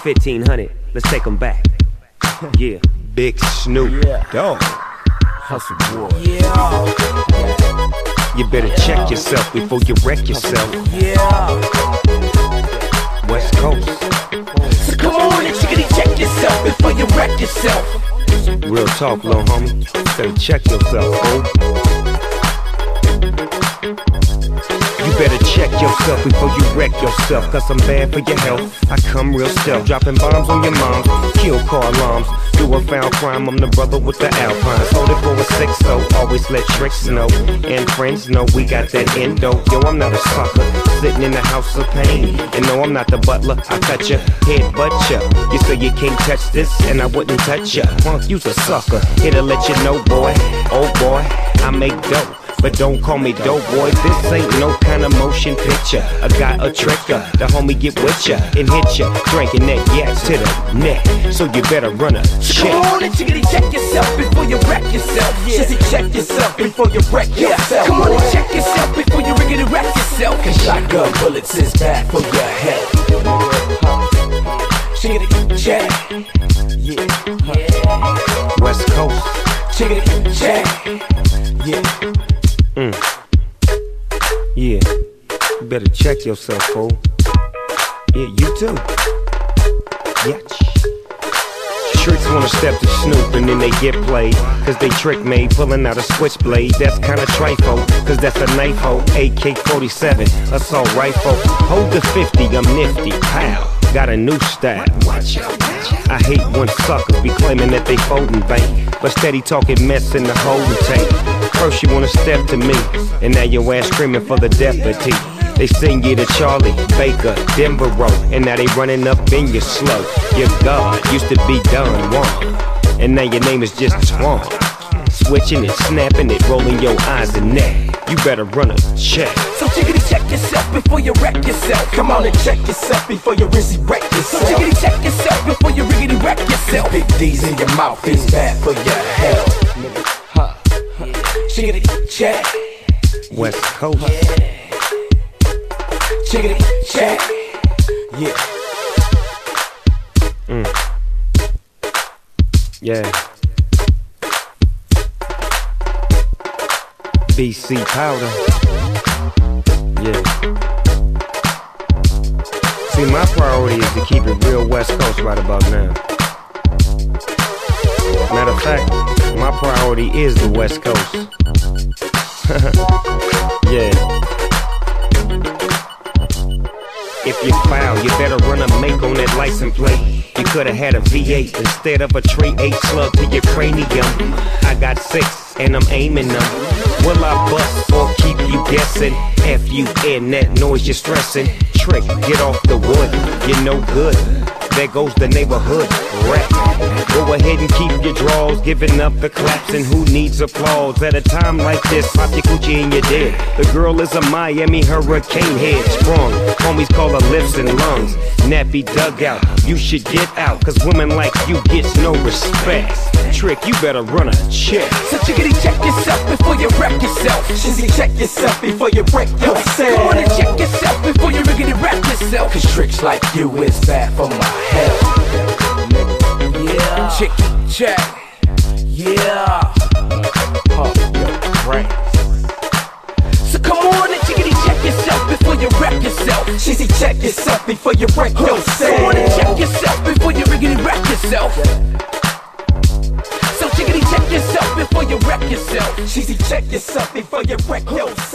1500. Let's take them back. Yeah, Big Snoop Dogg. Hustle boy. Yeah. You better check yourself before you wreck yourself. Yeah. West Coast. So come on and check yourself before you wreck yourself. Real talk, little homie. You better check yourself, fool. You better check yourself before you wreck yourself, cause I'm bad for your health. I come real stealth, dropping bombs on your moms, kill car alarms, do a foul crime. I'm the brother with the Alpines, hold it for a 6-0, always let tricks know, and friends know we got that endo. Yo, I'm not a sucker, sitting in the house of pain, and no, I'm not the butler, I cut ya, head butt ya. You say you can't touch this, and I wouldn't touch ya. Punk, you's a sucker, it'll let you know, boy, oh boy, I make dope. But don't call me dope boy, this ain't no kind of motion picture. I got a tricker, the homie get with ya and hit ya, drinking that yak to the neck. So you better run a check. Come on and check yourself before you wreck yourself. Shizzy, check yourself before you wreck yourself. Come on and check yourself before you riggedy wreck yourself. Cause shotgun bullets is bad for your head. Shiggity check. Yeah. West Coast. Shiggity check. Yeah. Yeah, you better check yourself, fool. Yeah, you too. Yatch. Tricks wanna step to Snoop and then they get played, cause they trick made, pulling out a switchblade. That's kinda trifle, cause that's a knife hole. AK-47, assault rifle. Hold the 50, I'm nifty. Pow, got a new style. I hate when suckers be claiming that they folding bank, but steady talking mess in the holding tank. First you wanna step to me, and now your ass screaming for the deputy. They sing you to Charlie, Baker, Denver Road, and now they running up in your slow. Your God used to be Don Juan, and now your name is just Swan. Switching it, snapping it, rolling your eyes and neck. You better run a check. So chickity check yourself before you wreck yourself. Come on and check yourself before you rizzy wreck yourself. So chickity check yourself before you riggedy wreck yourself. Big D's in your mouth is bad for your health. Chickity check. West Coast. Chickity check. Yeah. Yeah. BC powder. Yeah. See, my priority is to keep it real West Coast right about now. Matter of fact, my priority is the West Coast. Yeah. If you foul, you better run a make on that license plate. You could've had a V8 instead of a tray 8 slug to your cranium. I got 6 and I'm aiming them. Will I bust or keep you guessing? F-U-N, that noise you're stressing. Trick, get off the wood, you're no good. There goes the neighborhood rap. Go ahead and keep your draws, giving up the claps, and who needs applause? At a time like this, pop your coochie and you're dead. The girl is a Miami hurricane head, sprung. Homies call her lips and lungs. Nappy dugout, you should get out, cause women like you gets no respect. Trick, you better run a check. So chickity check yourself before you wreck yourself. Shizzy, check yourself before you break yourself. Come on and check yourself before you riggedy wreck yourself. Cause tricks like you is bad for my health. Yeah. Chicky check. Yeah. Your brain. So come on and chickity check yourself before you wreck yourself. Shizzy, check yourself before you wreck yourself. Come on and check yourself before you riggedy wreck yourself. So chickity check yourself before you wreck yourself. Shizzy, check yourself before you wreck yourself.